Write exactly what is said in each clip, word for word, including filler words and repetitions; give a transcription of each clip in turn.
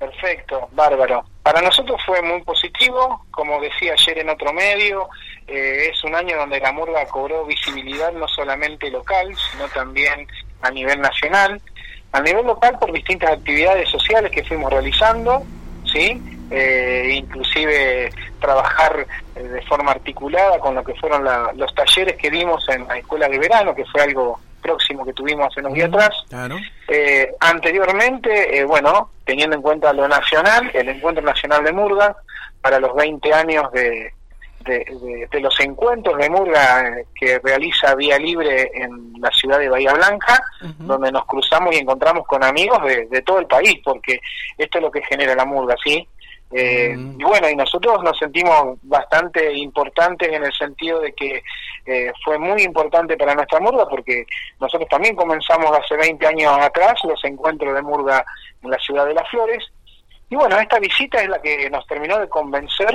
Perfecto, bárbaro. Para nosotros fue muy positivo, como decía ayer en otro medio, eh, es un año donde la murga cobró visibilidad no solamente local, sino también a nivel nacional. A nivel local por distintas actividades sociales que fuimos realizando, ¿sí? Eh, inclusive trabajar eh, de forma articulada con lo que fueron la, los talleres que dimos en la escuela de verano, que fue algo próximo que tuvimos hace unos días atrás. Claro. Eh, anteriormente, eh, bueno, teniendo en cuenta lo nacional, el Encuentro Nacional de Murga, para los veinte años de, de, de, de los encuentros de murga eh, que realiza Vía Libre en la ciudad de Bahía Blanca, uh-huh. donde nos cruzamos y encontramos con amigos de, de todo el país, porque esto es lo que genera la murga, ¿sí? Eh, mm. Y bueno, y nosotros nos sentimos bastante importantes en el sentido de que eh, fue muy importante para nuestra murga, porque nosotros también comenzamos hace veinte años atrás los encuentros de murga en la ciudad de Las Flores, y bueno, esta visita es la que nos terminó de convencer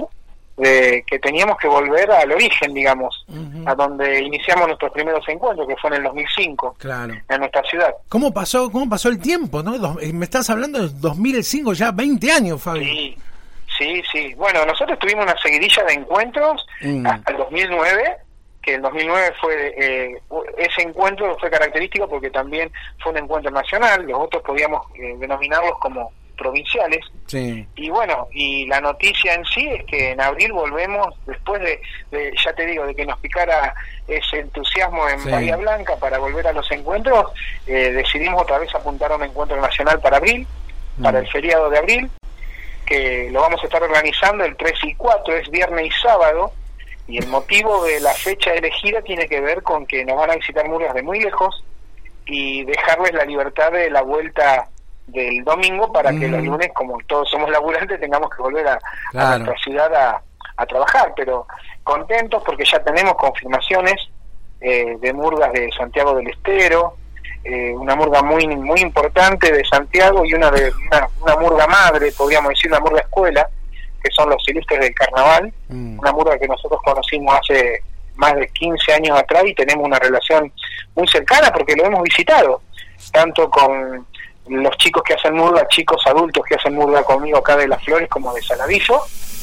de que teníamos que volver al origen, digamos, uh-huh. a donde iniciamos nuestros primeros encuentros, que fue en el dos mil cinco, claro. en nuestra ciudad. ¿Cómo pasó cómo pasó el tiempo, no? Dos, me estás hablando de dos mil cinco, ya veinte años, Fabio. Sí. Sí, sí. Bueno, nosotros tuvimos una seguidilla de encuentros mm. hasta el dos mil nueve, que el dos mil nueve fue, eh, ese encuentro fue característico porque también fue un encuentro nacional, los otros podíamos eh, denominarlos como provinciales. Sí. Y bueno, y la noticia en sí es que en abril volvemos, después de, de ya te digo, de que nos picara ese entusiasmo en sí. Bahía Blanca para volver a los encuentros, eh, decidimos otra vez apuntar a un encuentro nacional para abril, mm. para el feriado de abril, que lo vamos a estar organizando el tres y cuatro, es viernes y sábado, y el motivo de la fecha elegida tiene que ver con que nos van a visitar murgas de muy lejos y dejarles la libertad de la vuelta del domingo para mm. que los lunes, como todos somos laburantes, tengamos que volver a, claro. a nuestra ciudad a, a trabajar, pero contentos porque ya tenemos confirmaciones eh, de murgas de Santiago del Estero, Eh, una murga muy muy importante de Santiago y una de una, una murga madre, podríamos decir, una murga escuela, que son los Ilustres del Carnaval, mm. una murga que nosotros conocimos hace más de quince años atrás y tenemos una relación muy cercana porque lo hemos visitado, tanto con los chicos que hacen murga, chicos adultos que hacen murga conmigo acá de Las Flores como de Saladillo,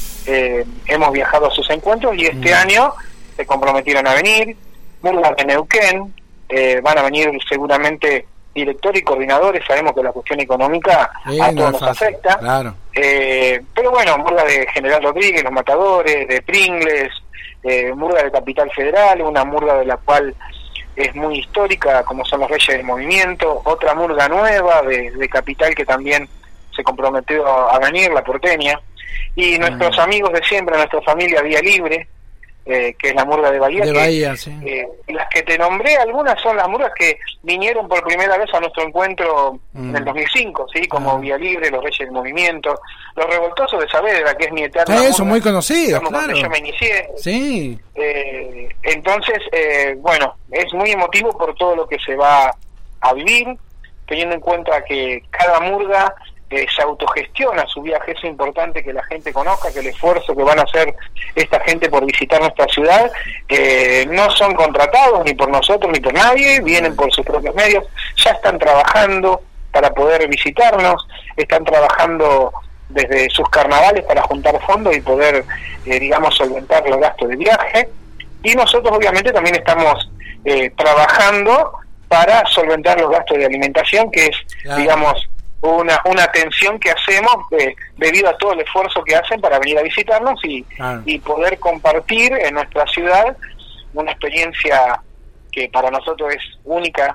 eh, hemos viajado a sus encuentros y este mm. año se comprometieron a venir, murgas de Neuquén. Eh, van a venir seguramente directores y coordinadores, sabemos que la cuestión económica sí, a todos no nos fácil, afecta, claro. eh, pero bueno, murga de General Rodríguez, Los Matadores, de Pringles, eh, murga de Capital Federal, una murga de la cual es muy histórica, como son los Reyes del Movimiento, otra murga nueva de, de Capital que también se comprometió a venir, la porteña, y nuestros mm. amigos de siempre, nuestra familia Vía Libre, Eh, que es la murga de Bahía, de que, Bahía sí. eh, las que te nombré, algunas son las murgas que vinieron por primera vez a nuestro encuentro mm. en el dos mil cinco, ¿sí? Como ah. Vía Libre, los Reyes del Movimiento, los Revoltosos de Saavedra, que es mi eterna sí, murga, son muy conocidos, claro. yo me inicié. Sí. Eh, entonces, eh, bueno, es muy emotivo por todo lo que se va a vivir, teniendo en cuenta que cada murga Eh, se autogestiona su viaje. Es importante que la gente conozca que el esfuerzo que van a hacer esta gente por visitar nuestra ciudad eh, no son contratados ni por nosotros ni por nadie, vienen por sus propios medios, ya están trabajando para poder visitarnos, están trabajando desde sus carnavales para juntar fondos y poder, eh, digamos, solventar los gastos de viaje, y nosotros obviamente también estamos eh, trabajando para solventar los gastos de alimentación, que es, claro. digamos, una una atención que hacemos eh, debido a todo el esfuerzo que hacen para venir a visitarnos y, claro. y poder compartir en nuestra ciudad una experiencia que para nosotros es única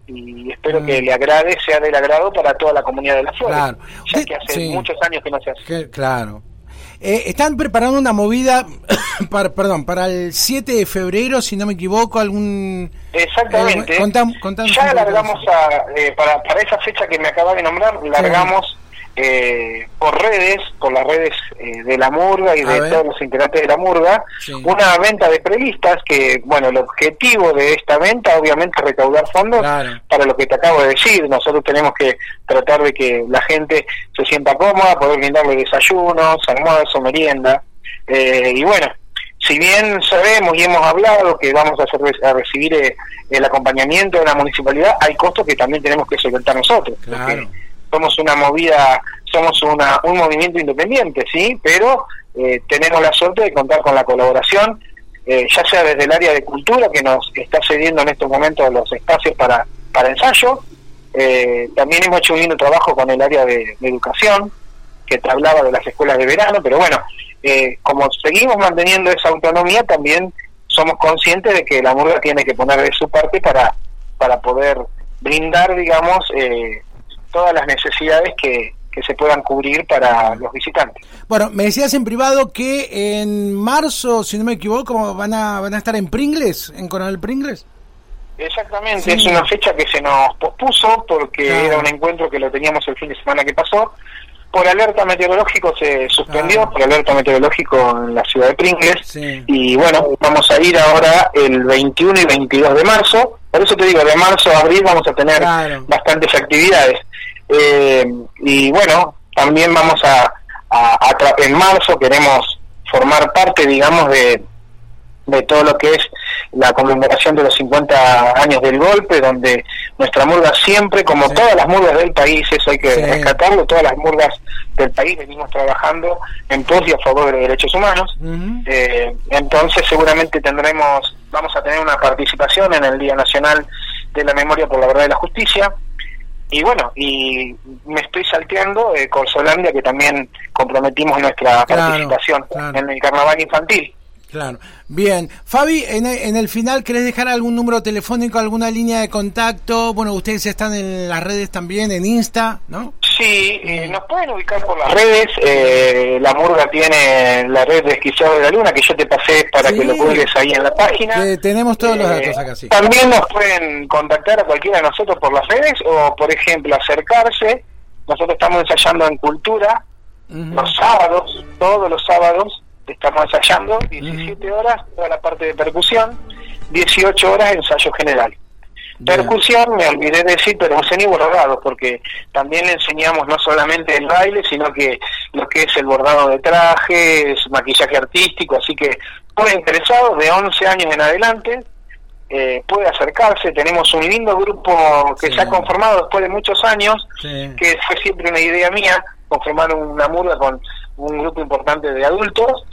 y espero mm. que le agrade, sea del agrado para toda la comunidad de Las Flores, claro. ya de, que hace sí. muchos años que no se hace. Que, claro. Eh, están preparando una movida, para, perdón, para el siete de febrero, si no me equivoco, algún... Exactamente. Eh, contá, contá ya largamos a, eh, para, para esa fecha que me acabas de nombrar, largamos sí. eh, por redes, por las redes eh, de la murga y a de ver. todos los integrantes de la murga, sí. una venta de prelistas que, bueno, el objetivo de esta venta obviamente es recaudar fondos claro. para lo que te acabo de decir. Nosotros tenemos que tratar de que la gente se sienta cómoda, poder brindarle desayunos, almuerzo, merienda, eh, y bueno, si bien sabemos y hemos hablado que vamos a, hacer, a recibir eh, el acompañamiento de la municipalidad, hay costos que también tenemos que solventar nosotros, claro. porque somos una movida somos una, un movimiento independiente, ¿sí? Pero eh, tenemos la suerte de contar con la colaboración, eh, ya sea desde el área de cultura, que nos está cediendo en estos momentos los espacios para, para ensayo. Eh, también hemos hecho un lindo trabajo con el área de, de educación, que te hablaba de las escuelas de verano, pero bueno, eh, como seguimos manteniendo esa autonomía, también somos conscientes de que la murga tiene que poner de su parte para, para poder brindar, digamos, eh, todas las necesidades que, que se puedan cubrir para los visitantes. Bueno, me decías en privado que en marzo, si no me equivoco, van a van a estar en Pringles, en Coronel Pringles. Exactamente, sí. Es una fecha que se nos pospuso porque claro. era un encuentro que lo teníamos el fin de semana que pasó. Por alerta meteorológico se suspendió, claro. por alerta meteorológico en la ciudad de Pringles. Sí. Y bueno, vamos a ir ahora el veintiuno y veintidós de marzo. Por eso te digo, de marzo a abril vamos a tener claro. bastantes actividades. Eh, y bueno, también vamos a, a, a tra- en marzo queremos formar parte, digamos, de, de todo lo que es la conmemoración de los cincuenta años del golpe, donde nuestra murga siempre, como sí. todas las murgas del país, eso hay que sí. rescatarlo, todas las murgas del país venimos trabajando en pos y a favor de los derechos humanos. Uh-huh. eh, entonces seguramente tendremos, vamos a tener una participación en el Día Nacional de la Memoria por la Verdad y la Justicia. Y bueno, y me estoy salteando eh, Corsolandia, que también comprometimos nuestra claro, participación claro. en el carnaval infantil. Claro. Bien. Fabi, en el, en el final, ¿querés dejar algún número telefónico, alguna línea de contacto? Bueno, ustedes están en las redes también, en Insta, ¿no? Sí, eh, nos pueden ubicar por las redes. Eh, la murga tiene la red de Esquiciado de la Luna, que yo te pasé para sí. que lo cuelgues ahí en la página. Eh, tenemos todos los datos acá, sí. También nos pueden contactar a cualquiera de nosotros por las redes o, por ejemplo, acercarse. Nosotros estamos ensayando en Cultura uh-huh. los sábados, todos los sábados. Estamos ensayando diecisiete horas toda la parte de percusión, dieciocho horas ensayo general. Bien. Percusión, me olvidé de decir, pero enseñé bordado, porque también le enseñamos no solamente el baile, sino que lo que es el bordado de trajes, maquillaje artístico, así que todo interesado de once años en adelante eh, puede acercarse. Tenemos un lindo grupo que sí. se ha conformado después de muchos años, sí. que fue siempre una idea mía, conformar una murga con un grupo importante de adultos,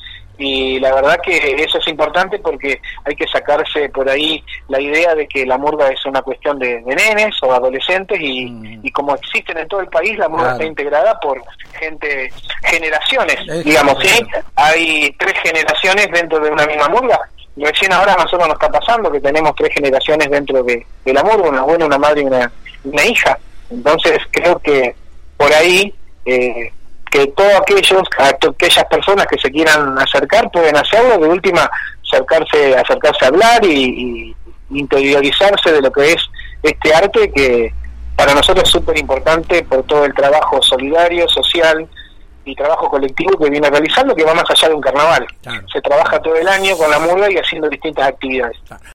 y la verdad que eso es importante porque hay que sacarse por ahí la idea de que la murga es una cuestión de, de nenes o adolescentes y, mm. y como existen en todo el país, la murga claro. está integrada por gente, generaciones, es digamos, claro. ¿sí? Hay tres generaciones dentro de una misma murga. Recién ahora a nosotros nos está pasando que tenemos tres generaciones dentro de, de la murga, una abuela, una madre y una, una hija. Entonces creo que por ahí eh, que todos aquellos, aquellas personas que se quieran acercar pueden hacerlo, de última acercarse, acercarse a hablar y, y interiorizarse de lo que es este arte que para nosotros es súper importante por todo el trabajo solidario, social y trabajo colectivo que viene realizando, que va más allá de un carnaval. Claro. Se trabaja todo el año con la murga y haciendo distintas actividades. Claro.